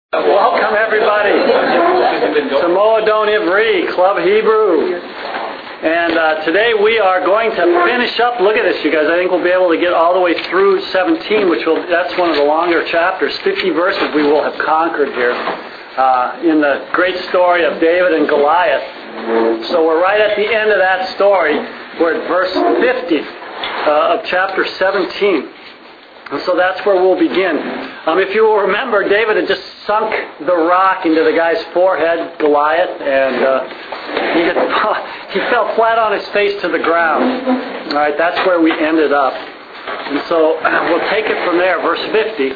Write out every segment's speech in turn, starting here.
Welcome everybody to Moadon Ivri, Club Hebrew. And today we are going to finish up, look at this you guys, I think we'll be able to get all the way through 17, that's one of the longer chapters. 50 verses we will have conquered here in the great story of David and Goliath. So we're right at the end of that story. We're at verse 50 of chapter 17. And so that's where we'll begin. If you will remember, David had just sunk the rock into the guy's forehead, Goliath, and he fell flat on his face to the ground. All right, that's where we ended up. And so we'll take it from there, verse 50.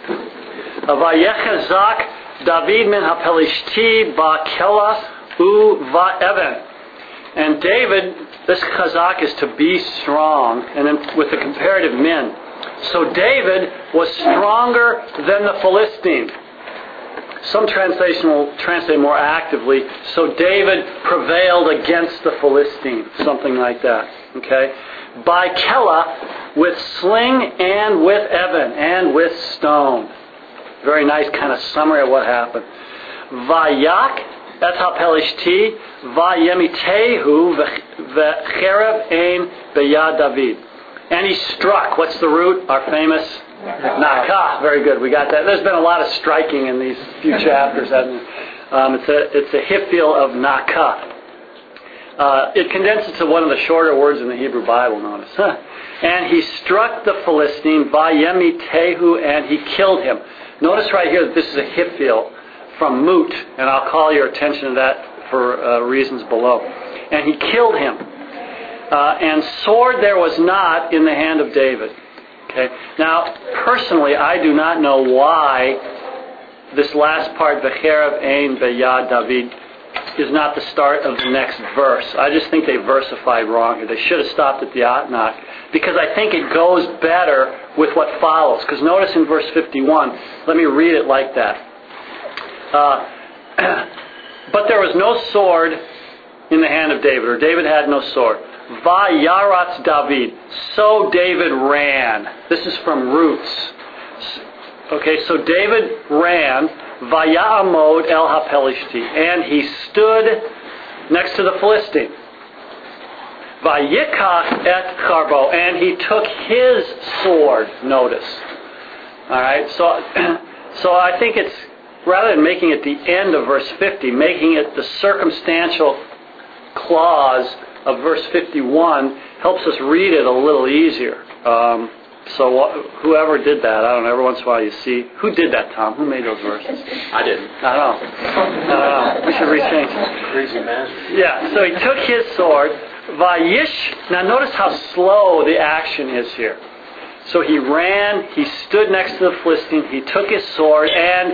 Vayechazak David min hapelishti ba'kela u va'even. And David, this chazak is to be strong, and then with the comparative min. So David was stronger than the Philistine. Some translation will translate more actively. So David prevailed against the Philistine. Something like that. Okay? By Kela, with sling and with Evan and with stone. Very nice kind of summary of what happened. Vayak et hapelishti vayemitehu v'cherev ein beyad David. And he struck. What's the root? Our famous nakah. Very good. We got that. There's been a lot of striking in these few chapters, hasn't it? It's a hiphil of nakah. It condenses to one of the shorter words in the Hebrew Bible, notice. And he struck the Philistine, vayemitehu, and he killed him. Notice right here that this is a hiphil from mut, and I'll call your attention to that for reasons below. And he killed him. And sword there was not in the hand of David. Okay. Now, personally, I do not know why this last part, V'cherev ein beyad David, is not the start of the next verse. I just think they versified wrong here. They should have stopped at the Atnak, because I think it goes better with what follows. Because notice in verse 51, let me read it like that. But there was no sword in the hand of David, or David had no sword. Vayaratz David. So David ran. This is from Roots. Okay, so David ran. Vayamod el hapelishti. And he stood next to the Philistine. Vayikach et charbo. And he took his sword. Notice. Alright, so I think it's, rather than making it the end of verse 50, making it the circumstantial clause of verse 51 helps us read it a little easier. So whoever did that, I don't know, every once in a while you see. Who did that, Tom? Who made those verses? I didn't. I don't know. We should rechange it. Crazy man. Yeah, so he took his sword. Vayish. Now notice how slow the action is here. So he ran, he stood next to the Philistine, he took his sword, and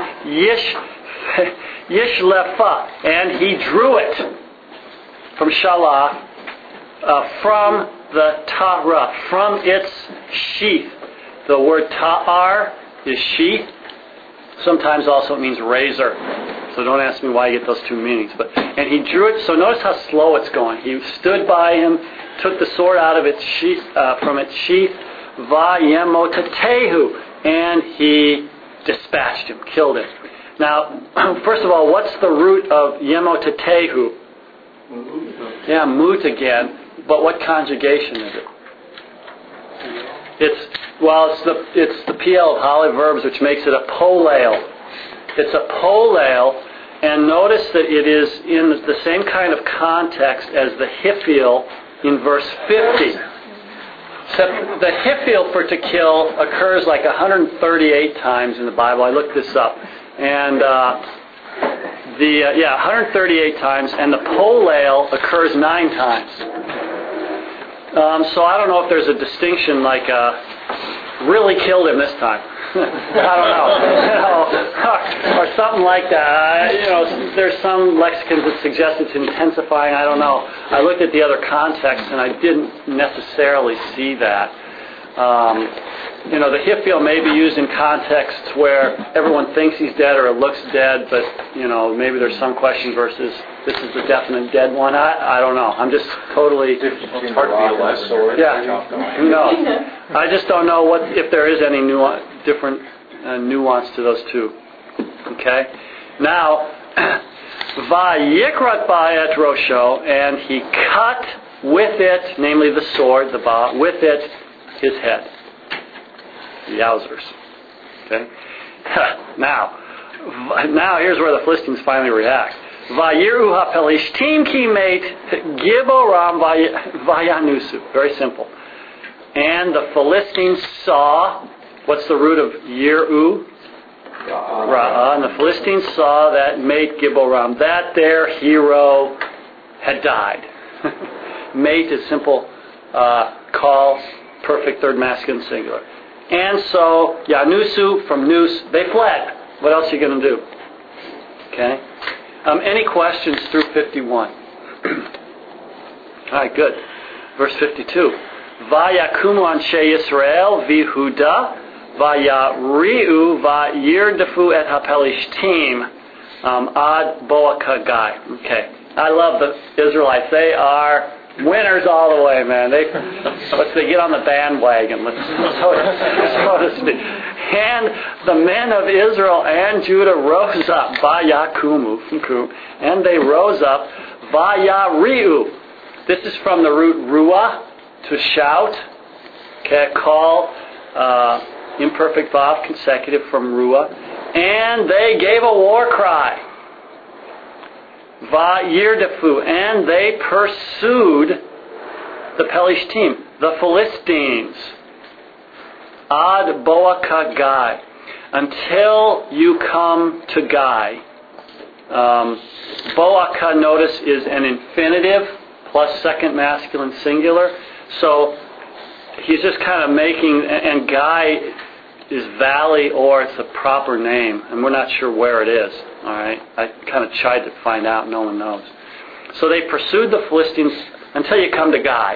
Yishlefa, and he drew it from Shalah, from the Ta'ara, from its sheath. The word Ta'ar is sheath. Sometimes also it means razor. So don't ask me why you get those two meanings. And he drew it, so notice how slow it's going. He stood by him, took the sword out of its sheath, from its sheath, Vayemotatehu, and he dispatched him, killed him. Now, first of all, what's the root of Yemotatehu? Yeah, mut again. But what conjugation is it? It's the PL of Holly verbs, which makes it a polale. It's a polale, and notice that it is in the same kind of context as the hiphil in verse 50. Except the hiphil for to kill occurs like 138 times in the Bible. I looked this up, and 138 times, and the polale occurs 9 times. So I don't know if there's a distinction like really killed him this time. I don't know. Or something like that. There's some lexicons that suggest it's intensifying. I don't know. I looked at the other context and I didn't necessarily see that. The hiphil may be used in contexts where everyone thinks he's dead or it looks dead, but maybe there's some question versus this is the definite dead one. I don't know. I'm just totally. It's hard to be a live sword. Yeah. Who knows? I just don't know if there is any different nuance to those two. Okay? Now, Vayikrat ba et rosho, and he cut with it, namely the sword, the ba, with it his head. Yowzers. Okay? Now here's where the Philistines finally react. Vayiru ha'pelishtim ki meit giboram vayanusu. Very simple. And the Philistines saw, what's the root of yiru? Ra'ah. And the Philistines saw that mate giboram, that their hero had died. Mate is simple call, perfect third masculine singular. And so, Yanusu, from noose, they fled. What else are you going to do? Okay. Any questions through 51? All right, good. Verse 52. Vayakumu anshe Yisrael vihuda vayariu vayirdefu et hapelishtim ad boakagai. Okay. I love the Israelites. They are winners all the way, man. They get on the bandwagon. So to speak. And the men of Israel and Judah rose up, vayakumu, and they rose up, vayariu. This is from the root ruah, to shout. Okay, call, imperfect vav, consecutive from ruah. And they gave a war cry. Vayirdefu, and they pursued the Pelishtim, the Philistines, ad boaka Gai, until you come to Gai. Boaka, notice, is an infinitive plus second masculine singular. So he's just kind of making, and Gai is valley, or it's a proper name, and we're not sure where it is. All right, I kind of tried to find out. No one knows. So they pursued the Philistines until you come to Gai,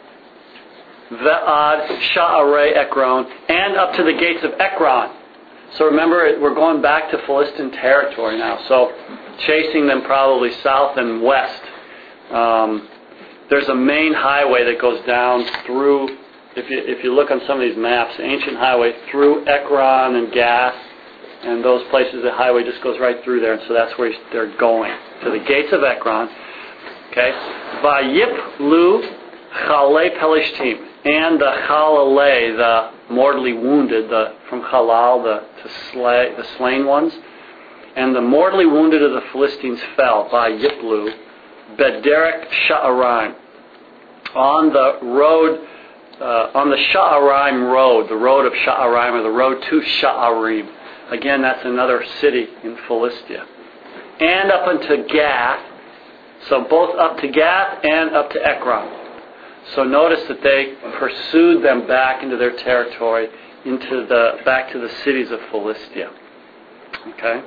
Ve'ad Sha'arei Ekron, and up to the gates of Ekron. So remember, we're going back to Philistine territory now. So chasing them probably south and west. There's a main highway that goes down through. If you look on some of these maps, ancient highway through Ekron and Gath, and those places, the highway just goes right through there, and so that's where they're going, to the gates of Ekron. Okay, Vayiplu Chalei Pelishtim, and the Chalalei, the mortally wounded, from Halal, the slain ones, and the mortally wounded of the Philistines fell. Vayiplu Bederek Sha'araim, on the road. On the Sha'araim road, the road of Sha'araim, or the road to Sha'arim. Again, that's another city in Philistia. And up into Gath. So both up to Gath and up to Ekron. So notice that they pursued them back into their territory, back to the cities of Philistia. Okay?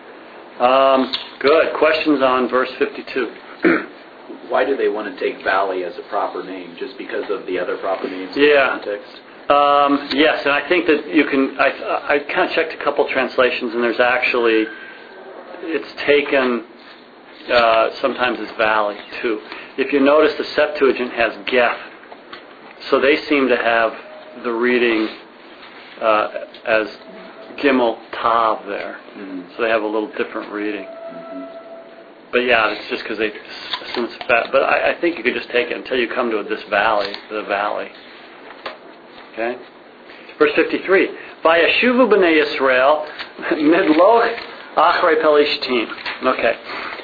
Good. Questions on verse 52? Why do they want to take valley as a proper name? Just because of the other proper names in the context? Yes, and I think that you can. I kind of checked a couple translations, and there's actually it's taken sometimes as valley too. If you notice, the Septuagint has Geth, so they seem to have the reading as Gimel Tav there. Mm-hmm. So they have a little different reading. But yeah, it's just because they assume it's fat. But I think you could just take it until you come to the valley. Okay? Verse 53. Vayashuvu b'nei Yisrael midloch achrei pelishtim. Okay.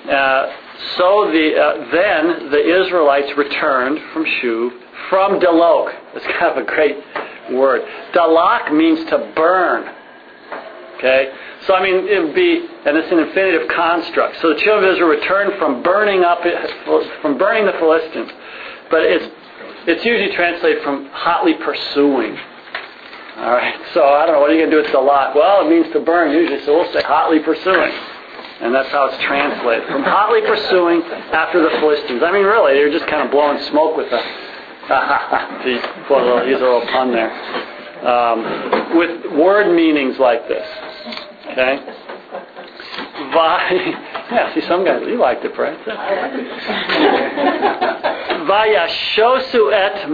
So then the Israelites returned from Shuv, from Delok. It's kind of a great word. Dalak means to burn. Okay? So, it would be, and it's an infinitive construct. So the children of Israel returned from burning the Philistines. But it's usually translated from hotly pursuing. All right. So, I don't know, what are you going to do with Dalak? Well, it means to burn usually, so we'll say hotly pursuing. And that's how it's translated. From hotly pursuing after the Philistines. Really, they're just kind of blowing smoke with the... Use a little pun there. With word meanings like this. Okay? Yeah, see, some guys, you liked it, right? Vayashosu et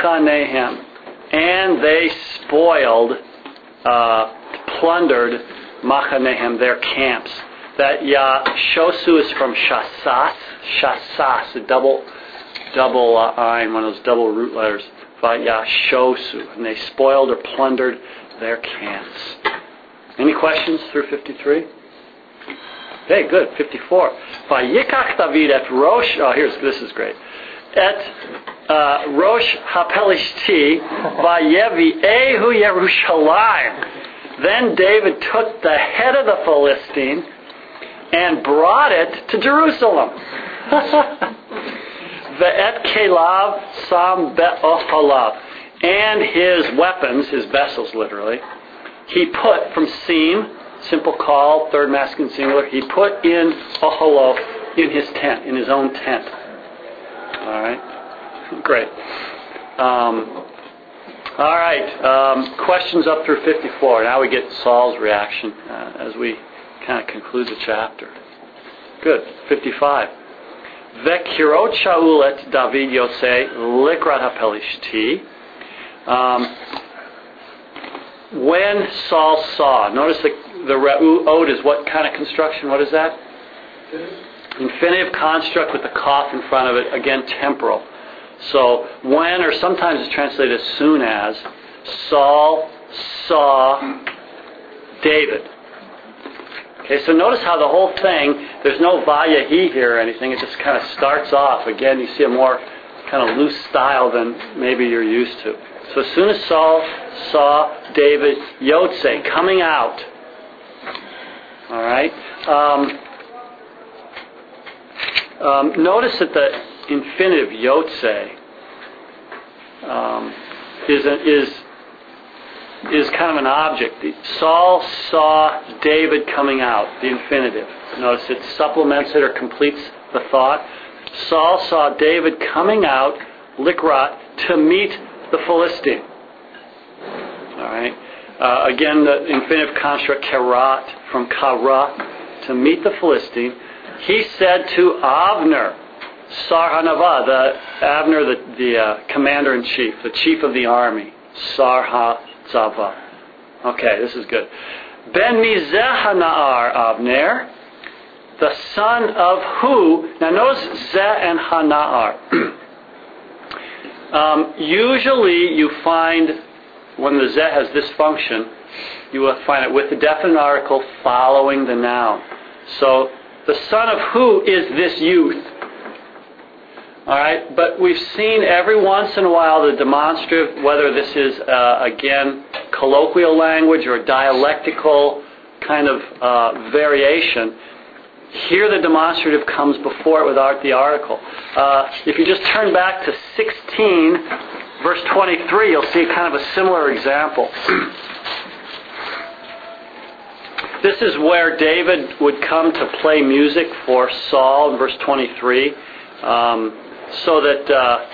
machanehem, and they spoiled, plundered machanehem, their camps. That Yashosu is from Shasas. Shasas, a double ein, one of those double root letters. Yashosu. And they spoiled or plundered their camps. Any questions through 53? Okay, good. 54. Vayikach David et Rosh. This is great. Et Rosh HaPelishti vayevi ehu Yerushalayim. Then David took the head of the Philistine and brought it to Jerusalem. Ve'et kelav sam be'ohalav. And his weapons, his vessels literally, he put from seam, simple call, third masculine singular, he put in oholo, in his tent, in his own tent. All right? Great. All right. Questions up through 54. Now we get Saul's reaction as we kind of conclude the chapter. Good. 55. Vekirot Shaul et David Yosei likrat hapelishti. When Saul saw, notice the Re'u is what kind of construction? What is that? Infinitive construct with the Kaf in front of it, again temporal. So when, or sometimes it's translated as soon as, Saul saw David. Okay, so notice how the whole thing, there's no Vayahi here or anything, it just kind of starts off. Again, you see a more kind of loose style than maybe you're used to. So as soon as Saul saw David, Yotze, coming out. All right. Notice that the infinitive Yotze is kind of an object. Saul saw David coming out, the infinitive. Notice it supplements it or completes the thought. Saul saw David coming out, likrat, to meet the Philistine. All right. Again, the infinitive construct karat, from kara, to meet the Philistine. He said to Avner, Sar HaNava, Avner, the commander-in-chief, the chief of the army, Sar HaZava. Okay, this is good. Ben Mizeh HaNa'ar, Avner, the son of who? Now notice Zeh and HaNa'ar. Usually you find, when the Zeh has this function, you will find it with the definite article following the noun. So, the son of who is this youth? Alright, but we've seen every once in a while the demonstrative, whether this is, again, colloquial language or dialectical kind of variation. Here the demonstrative comes before it without the article. If you just turn back to 16, verse 23, you'll see kind of a similar example. This is where David would come to play music for Saul in verse 23, so that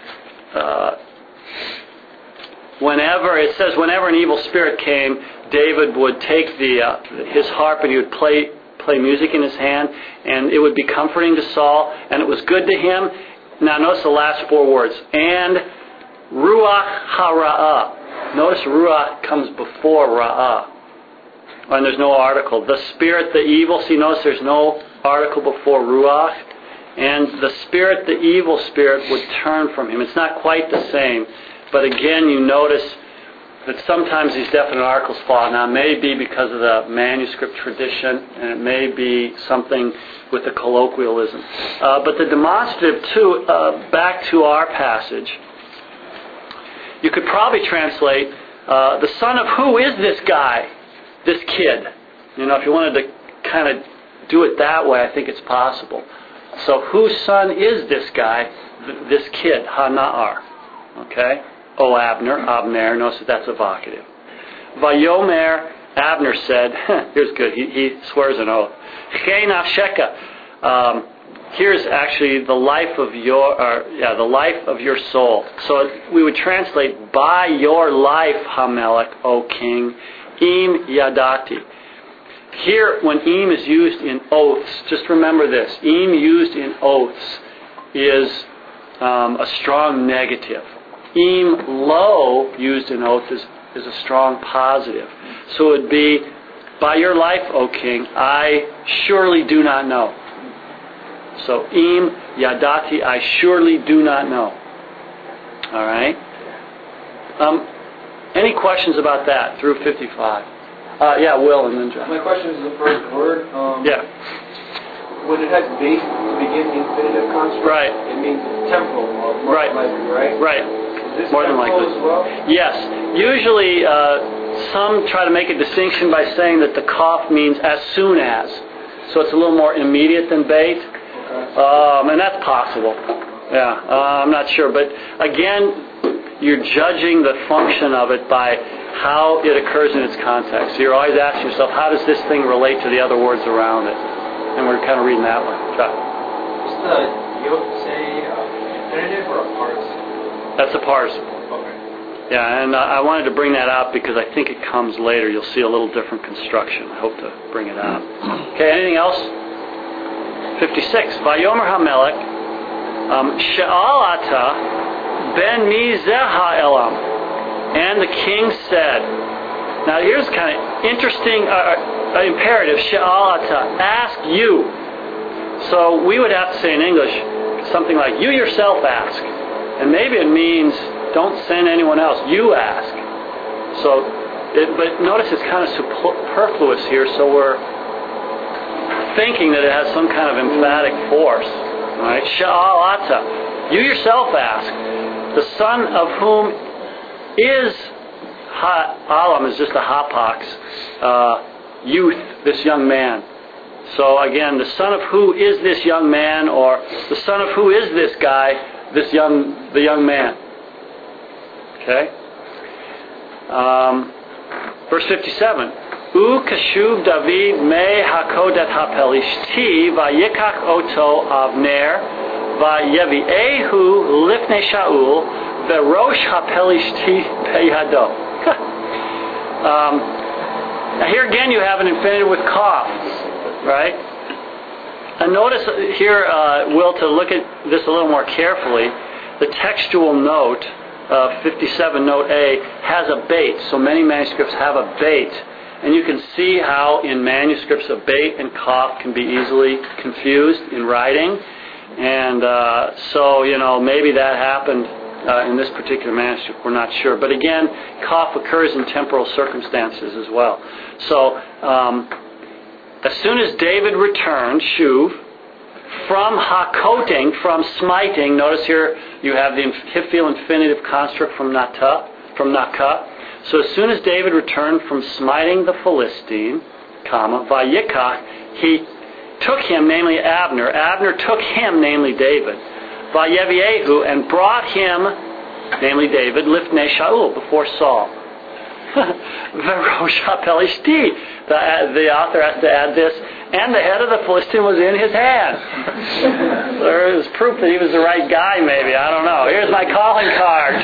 whenever an evil spirit came, David would take his harp and he would play music in his hand, and it would be comforting to Saul, and it was good to him. Now notice the last four words. And Ruach Hara'ah. Notice Ruach comes before Ra'ah. And there's no article. The spirit, the evil, see, notice there's no article before Ruach. And the spirit, the evil spirit, would turn from him. It's not quite the same. But again, you notice that sometimes these definite articles fall. Now, it may be because of the manuscript tradition, and it may be something with the colloquialism. But the demonstrative, too, back to our passage, you could probably translate, the son of who is this guy, this kid? You know, if you wanted to kind of do it that way, I think it's possible. So, whose son is this guy, this kid, Hana'ar? Okay? O Abner, notice that that's evocative. Vayomer, Abner said, here's good, he swears an oath. Chei nafsheka, here's actually the life of your soul. So we would translate, by your life, Hamelech, O king, im yadati. Here, when im is used in oaths, just remember this, im used in oaths is a strong negative. Im lo, used in oath, is a strong positive. So it would be, By your life, O king, I surely do not know. So, im yadati, I surely do not know. All right? Any questions about that through 55? Yeah, Will, and then John. My question is the first word. Yeah. When it has base to begin the infinitive construct, Right. it means temporal, or more Right. likely, right? Right. Is this More than temporal likely. as well? Yes. Usually, some try to make a distinction by saying that the kaf means as soon as. So it's a little more immediate than bait. Okay. And that's possible. Yeah, I'm not sure. But again, you're judging the function of it by how it occurs in its context. So you're always asking yourself, how does this thing relate to the other words around it? And we're kind of reading that one. Chuck. Is the yod say infinitive or a participle? That's a participle. Okay. Yeah, and I wanted to bring that out because I think it comes later. You'll see a little different construction. I hope to bring it out. Okay, anything else? 56. Vayomer HaMelech She'alata ben mizeha elam. And the king said, now here's kind of interesting imperative, She'alata, ask you. So we would have to say in English something like, you yourself ask. And maybe it means don't send anyone else, you ask. So, but notice it's kind of superfluous here, so we're thinking that it has some kind of emphatic force. All right? She'alata, you yourself ask. The son of whom is Alam is just a hapax, youth, this young man. So again, the son of who is this young man, or the son of who is this guy, the young man. Okay? Verse 57. U kashuv David me hakodet hapelishti vayikach oto Avner vayevi'ehu lifnei Shaul verosh hapelishti beyado. Now here again you have an infinitive with kaf, right? And notice here, Will, to look at this a little more carefully, the textual note, 57 note A, has a bait. So many manuscripts have a bait. And you can see how in manuscripts a bait and kaf can be easily confused in writing. And so, maybe that happened in this particular manuscript. We're not sure. But again, kaf occurs in temporal circumstances as well. So, as soon as David returned, shuv, from hakoting, from smiting, notice here you have the hifil infinitive construct from nakah. So as soon as David returned from smiting the Philistine, vayikach, he took him, namely Abner. Abner took him, namely David. Vayeviehu, and brought him, namely David, lifnei Shaul, before Saul. Verosh hapelishti. The author has to add this, and the head of the Philistine was in his hand. There is proof that he was the right guy, maybe. I don't know. Here's my calling card.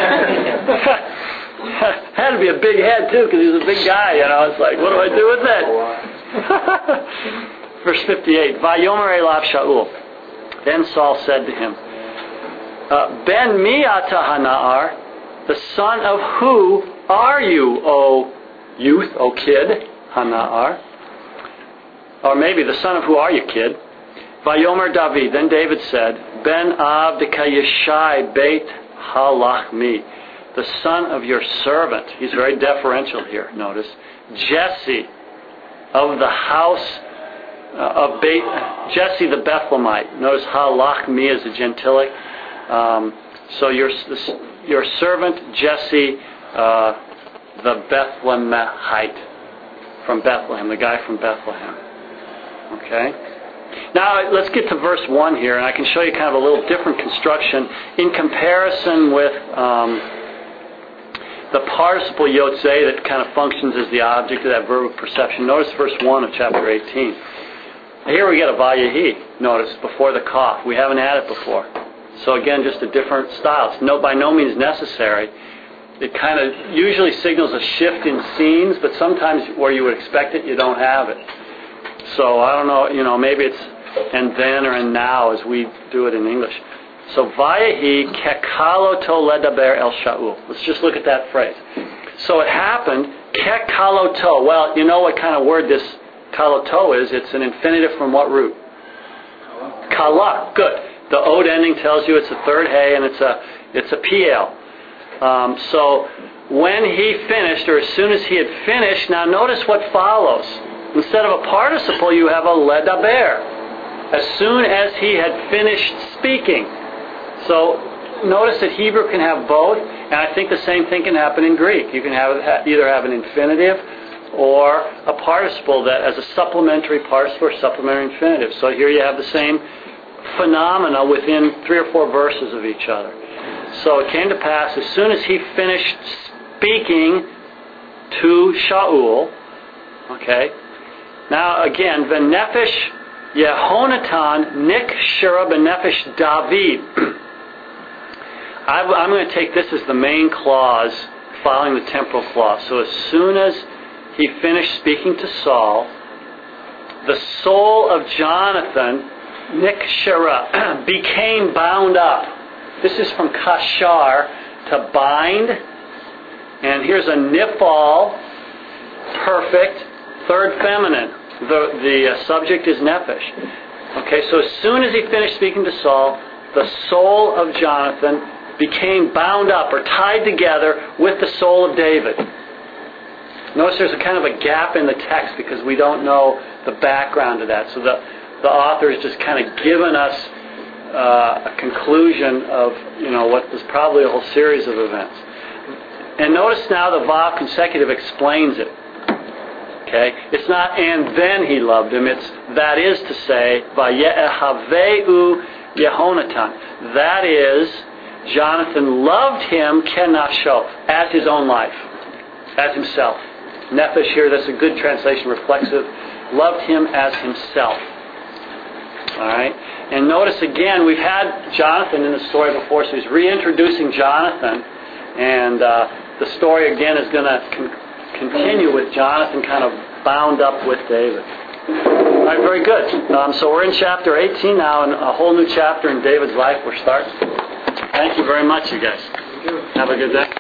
Had to be a big head, too, because he was a big guy, It's like, what do I do with it? Verse 58. Vayomer elav Shaul. Then Saul said to him, Ben mi ata hana'ar, the son of who are you, O youth, O kid, hana'ar? Or maybe the son of who are you, kid? Vayomer David. Then David said, Ben avdika Yeshai beit halachmi, the son of your servant. He's very deferential here, notice. Jesse of the house of Jesse the Bethlehemite. Notice halachmi is a gentilic. So your servant Jesse the Bethlehemite, from Bethlehem, the guy from Bethlehem. Okay? Now let's get to verse 1 here, and I can show you kind of a little different construction in comparison with the participle yotzei that kind of functions as the object of that verb of perception. Notice verse 1 of chapter 18. Here we get a vayehi, notice, before the kaf. We haven't had it before. So again, just a different style. It's by no means necessary. It kind of usually signals a shift in scenes, but sometimes where you would expect it, you don't have it. So I don't know, maybe it's and then or and now as we do it in English. So vayehi kekaloto ledaber el Shaul. Let's just look at that phrase. So it happened Ke kaloto. Well, you know what kind of word this kaloto is? It's an infinitive from what root? Kala. Good. The ode ending tells you it's a third hay and it's a PL. So when he finished, or as soon as he had finished, now notice what follows. Instead of a participle, you have a ledaber. As soon as he had finished speaking. So notice that Hebrew can have both, and I think the same thing can happen in Greek. You can either have an infinitive or a participle that as a supplementary participle or supplementary infinitive. So here you have the same phenomena within 3 or 4 verses of each other. So it came to pass, as soon as he finished speaking to Shaul, okay, now again, V'nefesh Yehonatan Nikshara B'nefesh David. I'm going to take this as the main clause following the temporal clause. So as soon as he finished speaking to Saul, the soul of Jonathan, Nikshara, became bound up. This is from kashar, to bind. And here's a nifal, perfect, third feminine. The subject is nephesh. Okay, so as soon as he finished speaking to Saul, the soul of Jonathan became bound up or tied together with the soul of David. Notice there's a kind of a gap in the text because we don't know the background to that. So the author has just kind of given us a conclusion of what was probably a whole series of events. And notice now the Vav consecutive explains it. Okay, it's not and then he loved him. It's that is to say, Vayehaveu Yehonatan. That is, Jonathan loved him kenasho, as his own life, as himself. Nephesh here, that's a good translation, reflexive. Loved him as himself. Alright? And notice again, we've had Jonathan in the story before, so he's reintroducing Jonathan. And the story again is going to continue with Jonathan kind of bound up with David. Alright, very good. So we're in chapter 18 now, and a whole new chapter in David's life we're starting. Thank you very much, you guys. Have a good day.